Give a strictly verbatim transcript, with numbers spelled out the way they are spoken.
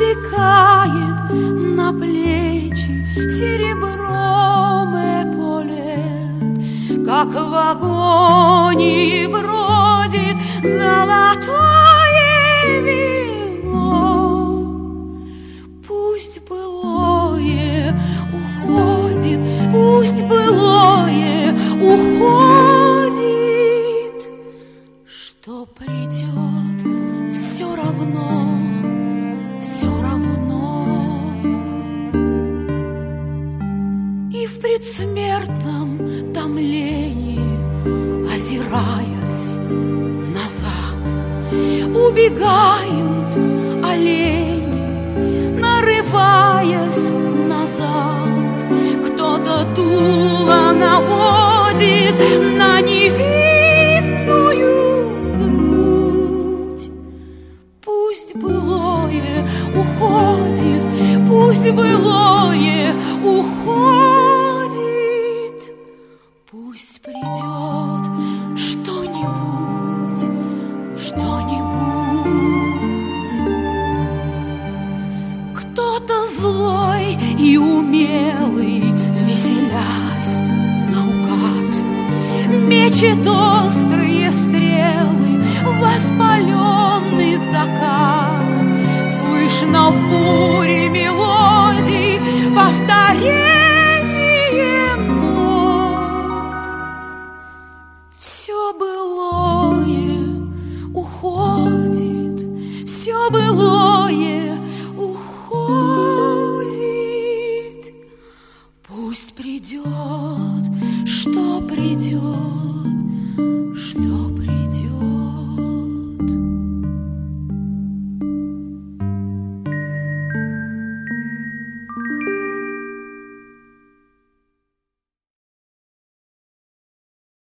стекает на плечи серебром эполет, как в агонии бродит золотое вино. Пусть былое уходит, пусть былое уходит, что придет, все равно, все равно. И в предсмертном томлении, озираясь назад, убегают олени, нарываясь назад. Кто-то дуло наводит на невинную грудь. Пусть былое уходит, пусть былое уходит, пусть придет что-нибудь, что-нибудь. Кто-то злой и умелый, веселясь наугад, мечет острые стрелы в воспаленный закат. Слышно в буре мелодий повторение нот. Все былое уходит, все былое уходит, пусть придет